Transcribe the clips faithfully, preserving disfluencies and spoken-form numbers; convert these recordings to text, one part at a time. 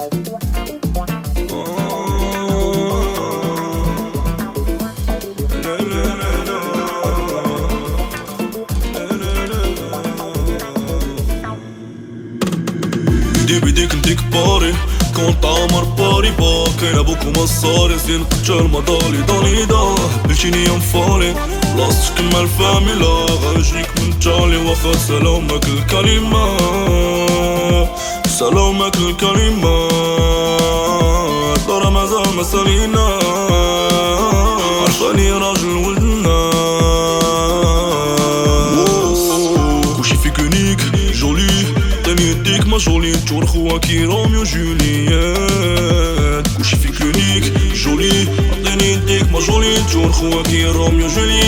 بدي بديك نديك باري كنت عمر باري با كاين ابوك ومصاري زين قتال مضالي ضالي دا بلشيني ينفالي بلاصتك مع الفاميلا غنجيك من تالي واخا سلامك الكلمة سلامك الكلمة دارا مازال ما سالينا عرفاني راجل ولدنا كلشي فيك يونيك جولي عطيني يديك ما جولي تور خواكي روميو جولييت كلشي فيك يونيك جولي عطيني يديك ما جولي تور خواكي روميو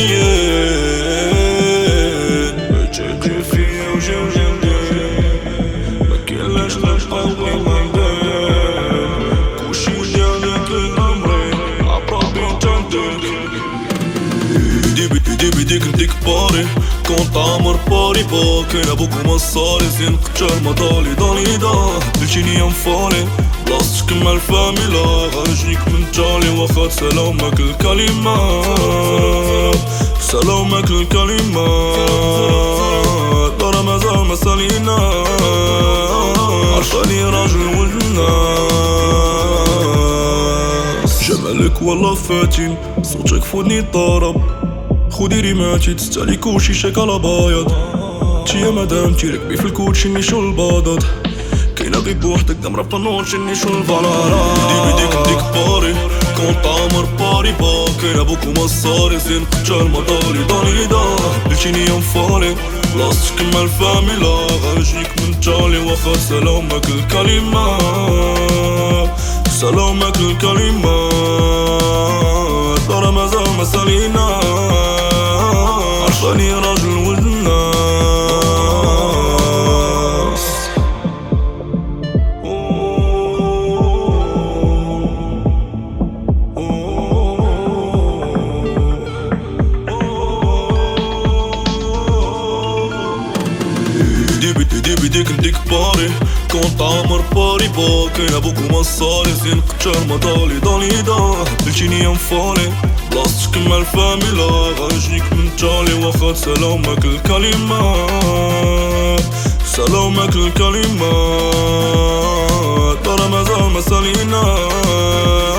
جولييت تجي فيا وجي وجي ما كاينلاش نبقاو غير مندال كلشي ديالك الامري عبرابي تندك بدي بدي بديك نديك باري كنت عمر باري با كاين ابوك ومصاري زين قتال مضالي ضالي دا بلشيني ينفالي بلاصتك مع الفاميلا غنجيك من تالي واخا سلامك الكلمة سلامك الكلمة دارا مازال ما سالينا عرفاني راجل ولدنا جمالك والله فاتن صوتك فودني ضرب خودي ريماتي تستعلي كلشي شاك على بياض تي يا مدام تيركبي في الكوتشي نيشو الباضات كاينه غير بوحدك دام راه نوتشي نيشو الفالارات بدي بديك نديك باري كنت عمر باري با كاين ابوك ومصاري زين قتال مضالي ضالي دا بلشيني ينفالي بلاصتك مع الفاميلا غنجيك من تالي واخا سلامك الكلمة سلامك الكلمة دارا مازال ما سالينا عرفاني راجل ولدنا بدي بدي بديك نديك باري كنت عمر باري با كاين ابوك ومصاري زين قتال مضالي ضالي دا بلشيني ينفالي بلاصتك مع الفاميلا غنجيك من تالي واخا سلامك الكلمة سلامك الكلمة دارا مازال ما سالينا